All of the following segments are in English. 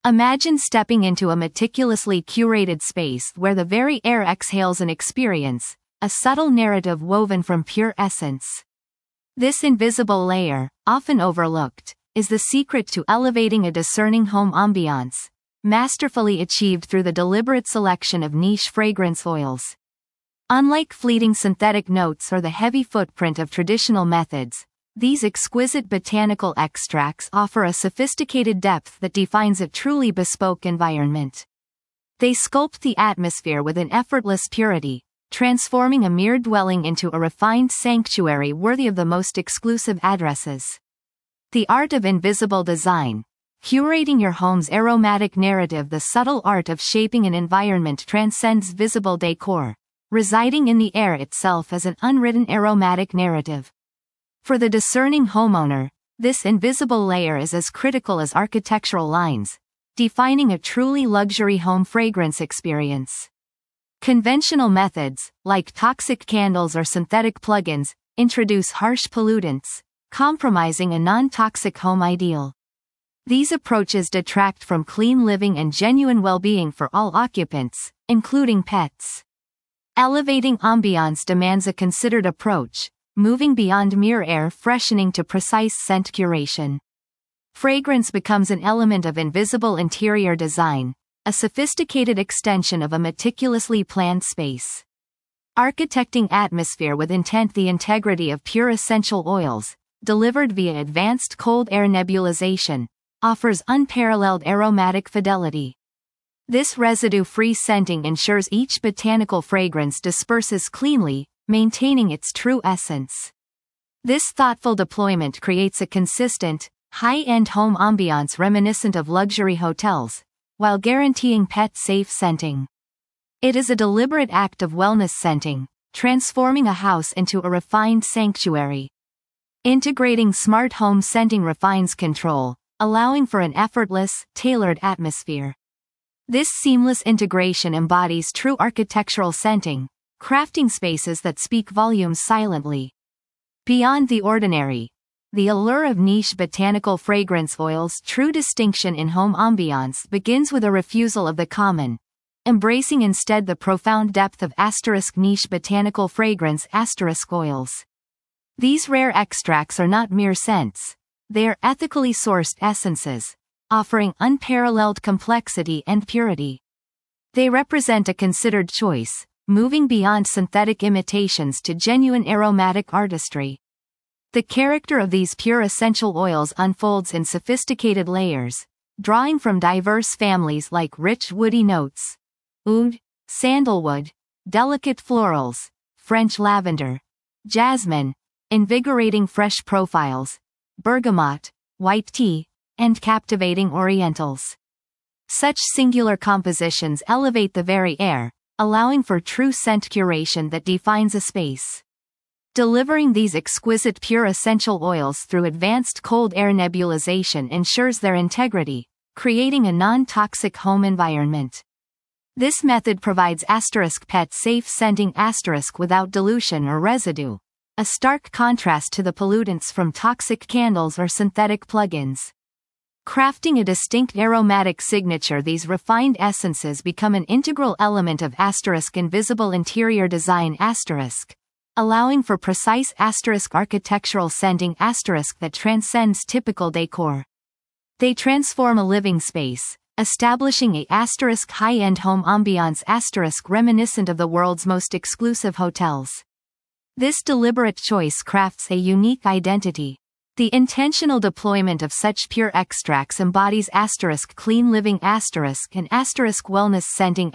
Imagine stepping into a meticulously curated space where the very air exhales an experience, a subtle narrative woven from pure essence. This invisible layer, often overlooked, is the secret to elevating a discerning home ambiance, masterfully achieved through the deliberate selection of niche fragrance oils. Unlike fleeting synthetic notes or the heavy footprint of traditional methods, these exquisite botanical extracts offer a sophisticated depth that defines a truly bespoke environment. They sculpt the atmosphere with an effortless purity, transforming a mere dwelling into a refined sanctuary worthy of the most exclusive addresses. The art of invisible design. Curating your home's aromatic narrative. The subtle art of shaping an environment transcends visible decor, residing in the air itself as an unwritten aromatic narrative. For the discerning homeowner, this invisible layer is as critical as architectural lines, defining a truly luxury home fragrance experience. Conventional methods, like toxic candles or synthetic plugins, introduce harsh pollutants, compromising a non-toxic home ideal. These approaches detract from clean living and genuine well-being for all occupants, including pets. Elevating ambiance demands a considered approach, moving beyond mere air freshening to precise scent curation. Fragrance becomes an element of invisible interior design, a sophisticated extension of a meticulously planned space. Architecting atmosphere with intent. The integrity of pure essential oils, delivered via advanced cold air nebulization, offers unparalleled aromatic fidelity. This residue-free scenting ensures each botanical fragrance disperses cleanly, maintaining its true essence. This thoughtful deployment creates a consistent, high-end home ambiance reminiscent of luxury hotels, while guaranteeing pet-safe scenting. It is a deliberate act of wellness scenting, transforming a house into a refined sanctuary. Integrating smart home scenting refines control, allowing for an effortless, tailored atmosphere. This seamless integration embodies true architectural scenting, crafting spaces that speak volumes silently. Beyond the ordinary. The allure of niche botanical fragrance oils. True distinction in home ambiance begins with a refusal of the common, embracing instead the profound depth of niche botanical fragrance oils. These rare extracts are not mere scents. They are ethically sourced essences, offering unparalleled complexity and purity. They represent a considered choice, moving beyond synthetic imitations to genuine aromatic artistry. The character of these pure essential oils unfolds in sophisticated layers, drawing from diverse families like rich woody notes, oud, sandalwood, delicate florals, French lavender, jasmine, invigorating fresh profiles, bergamot, white tea, and captivating orientals. Such singular compositions elevate the very air, allowing for true scent curation that defines a space. Delivering these exquisite pure essential oils through advanced cold air nebulization ensures their integrity, creating a non-toxic home environment. This method provides pet-safe scenting without dilution or residue, a stark contrast to the pollutants from toxic candles or synthetic plugins. Crafting a distinct aromatic signature. These refined essences become an integral element of invisible interior design allowing for precise architectural scenting that transcends typical decor. They transform a living space, establishing a high-end home ambiance reminiscent of the world's most exclusive hotels. This deliberate choice crafts a unique identity. The intentional deployment of such pure extracts embodies clean living and wellness scenting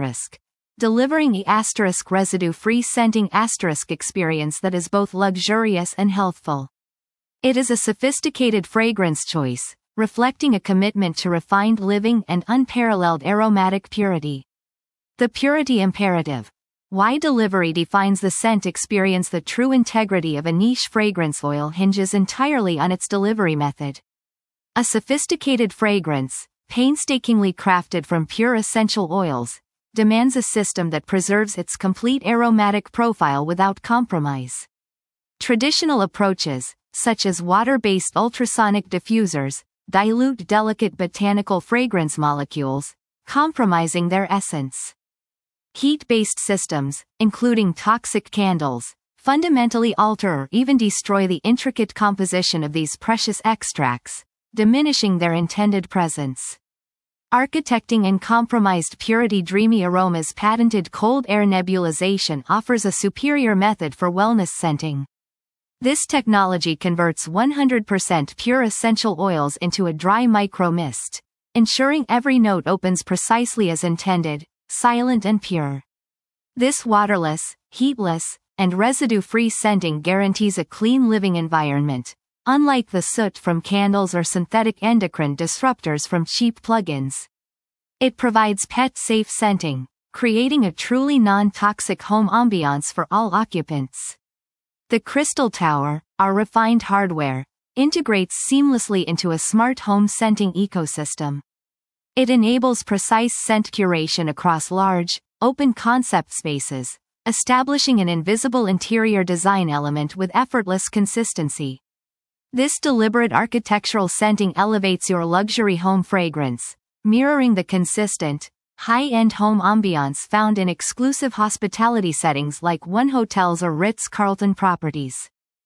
delivering a residue-free scenting experience that is both luxurious and healthful. It is a sophisticated fragrance choice, reflecting a commitment to refined living and unparalleled aromatic purity. The purity imperative. Why delivery defines the scent experience. The true integrity of a niche fragrance oil hinges entirely on its delivery method. A sophisticated fragrance, painstakingly crafted from pure essential oils, demands a system that preserves its complete aromatic profile without compromise. Traditional approaches, such as water-based ultrasonic diffusers, dilute delicate botanical fragrance molecules, compromising their essence. Heat-based systems, including toxic candles, fundamentally alter or even destroy the intricate composition of these precious extracts, diminishing their intended presence. Architecting and compromised purity. Dreamy Aroma's patented cold air nebulization offers a superior method for wellness scenting. This technology converts 100% pure essential oils into a dry micro mist, ensuring every note opens precisely as intended, silent and pure. This waterless, heatless, and residue-free scenting guarantees a clean living environment, unlike the soot from candles or synthetic endocrine disruptors from cheap plugins. It provides pet-safe scenting, creating a truly non-toxic home ambiance for all occupants. The Crystal Tower, our refined hardware, integrates seamlessly into a smart home scenting ecosystem. It enables precise scent curation across large, open concept spaces, establishing an invisible interior design element with effortless consistency. This deliberate architectural scenting elevates your luxury home fragrance, mirroring the consistent, high-end home ambiance found in exclusive hospitality settings like 1 Hotels or Ritz-Carlton properties.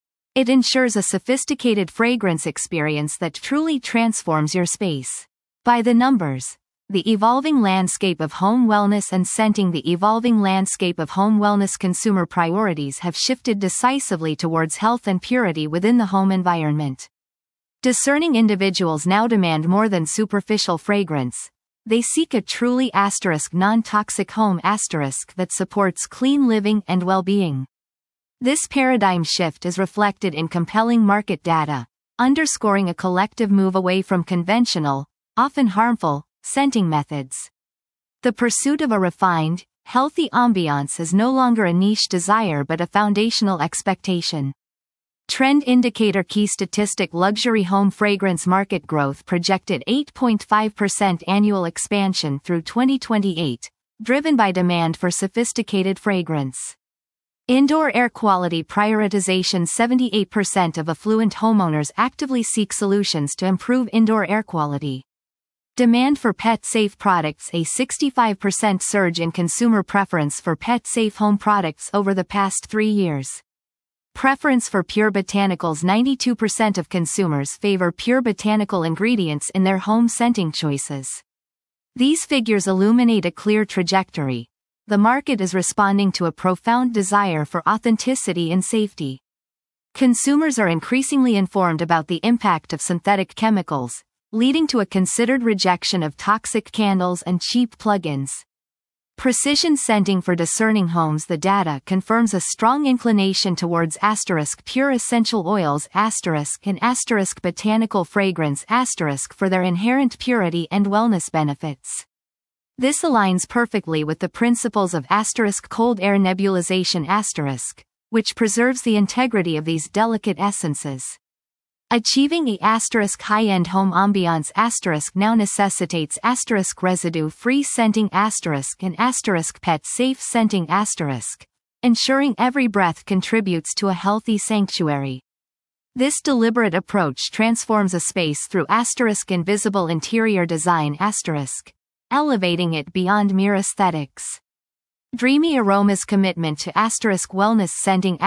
It ensures a sophisticated fragrance experience that truly transforms your space. By the numbers. The evolving landscape of home wellness and scenting. The evolving landscape of home wellness. Consumer priorities have shifted decisively towards health and purity within the home environment. Discerning individuals now demand more than superficial fragrance. They seek a truly non-toxic home that supports clean living and well-being. This paradigm shift is reflected in compelling market data, underscoring a collective move away from conventional, often harmful, scenting methods. The pursuit of a refined, healthy ambiance is no longer a niche desire but a foundational expectation. Trend indicator key statistic. Luxury home fragrance market growth projected 8.5% annual expansion through 2028, driven by demand for sophisticated fragrance. Indoor air quality prioritization. 78% of affluent homeowners actively seek solutions to improve indoor air quality. Demand for pet-safe products. A 65% surge in consumer preference for pet-safe home products over the past 3 years. Preference for pure botanicals. 92% of consumers favor pure botanical ingredients in their home scenting choices. These figures illuminate a clear trajectory. The market is responding to a profound desire for authenticity and safety. Consumers are increasingly informed about the impact of synthetic chemicals, leading to a considered rejection of toxic candles and cheap plugins. Precision scenting for discerning homes. The data confirms a strong inclination towards pure essential oils and botanical fragrance for their inherent purity and wellness benefits. This aligns perfectly with the principles of cold air nebulization which preserves the integrity of these delicate essences. Achieving a high-end home ambiance now necessitates residue-free scenting and pet-safe scenting ensuring every breath contributes to a healthy sanctuary. This deliberate approach transforms a space through invisible interior design elevating it beyond mere aesthetics. Dreamy Aroma's commitment to wellness scenting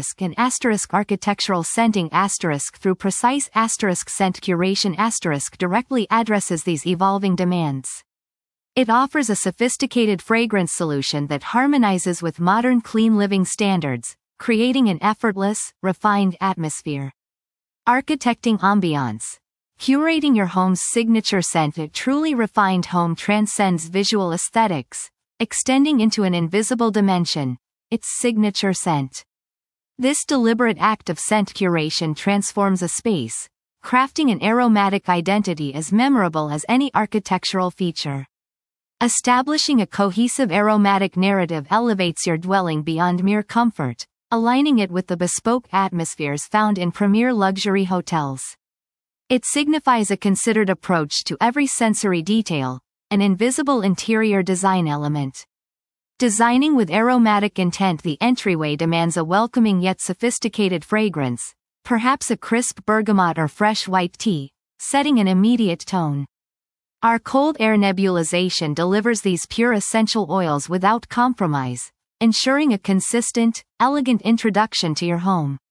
and architectural scenting through precise scent curation directly addresses these evolving demands. It offers a sophisticated fragrance solution that harmonizes with modern clean living standards, creating an effortless, refined atmosphere. Architecting ambiance. Curating your home's signature scent. A truly refined home transcends visual aesthetics, extending into an invisible dimension, its signature scent. This deliberate act of scent curation transforms a space, crafting an aromatic identity as memorable as any architectural feature. Establishing a cohesive aromatic narrative elevates your dwelling beyond mere comfort, aligning it with the bespoke atmospheres found in premier luxury hotels. It signifies a considered approach to every sensory detail, an invisible interior design element. Designing with aromatic intent. The entryway demands a welcoming yet sophisticated fragrance, perhaps a crisp bergamot or fresh white tea, setting an immediate tone. Our cold air nebulization delivers these pure essential oils without compromise, ensuring a consistent, elegant introduction to your home.